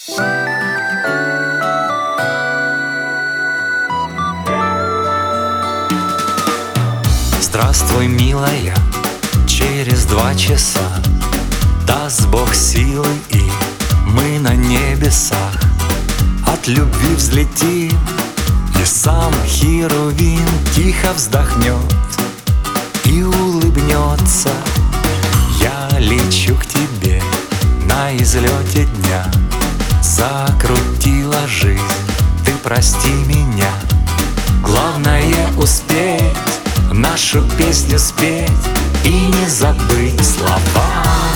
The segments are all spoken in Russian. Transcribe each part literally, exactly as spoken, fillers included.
Здравствуй, милая, через два часа даст Бог силы, и мы на небесах от любви взлетим, и сам Херувим тихо вздохнет и улыбнется. Я лечу к тебе на излете дня, закрутила жизнь, ты прости меня. Главное успеть нашу песню спеть и не забыть слова.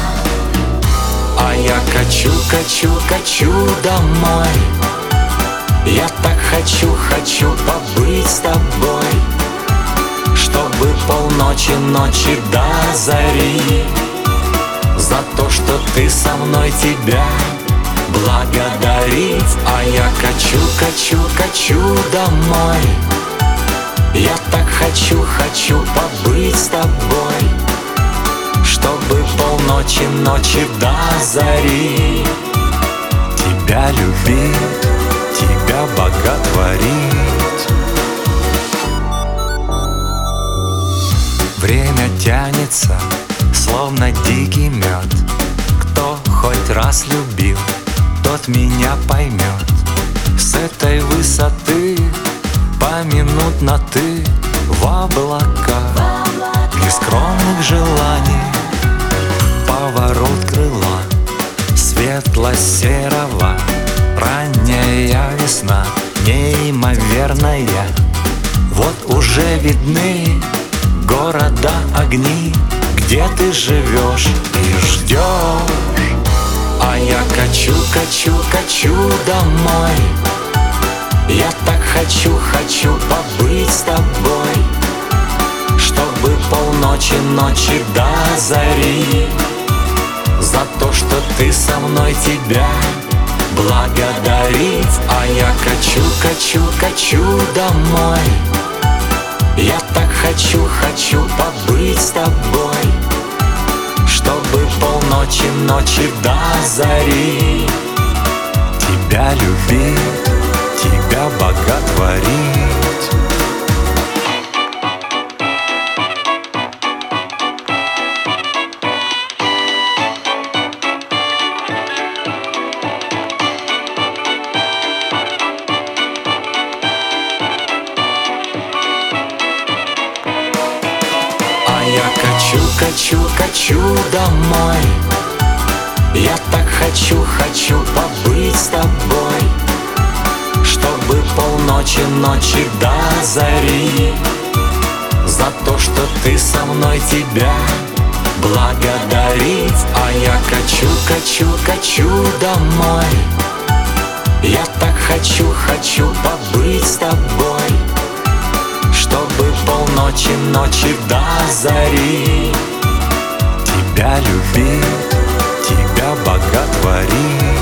А я качу, качу, качу домой. Я так хочу, хочу побыть с тобой, чтобы полночи, ночи до зари. За то, что ты со мной, тебя благодарить. А я качу, качу, качу домой. Я так хочу, хочу побыть с тобой, чтобы полночи, ночи до зари. Тебя любить, тебя боготворить. Время тянется, словно дикий мед. Кто хоть раз любил, тот меня поймет. С этой высоты поминутно ты в облака, нескромных желаний, поворот крыла светло-серого, ранняя весна неимоверная. Вот уже видны города огни, где ты живешь и ждешь. А я качу, качу, качу домой. Я так хочу, хочу побыть с тобой, чтобы полночи, ночи до зари. За то, что ты со мной, тебя благодарить. А я качу, качу, качу домой. Я так хочу, хочу побыть с тобой, чтобы полночи, ночи до зари. Тебя любить, тебя боготворить. А я качу, качу, качу домой. Я так хочу, хочу побыть с тобой, чтобы полночи, ночи до зари. За то, что ты со мной, тебя благодарить. А я качу, качу, качу домой. Я так хочу, хочу побыть с тобой, чтобы полночи, ночи до зари. Тебя любить, тебя боготворить.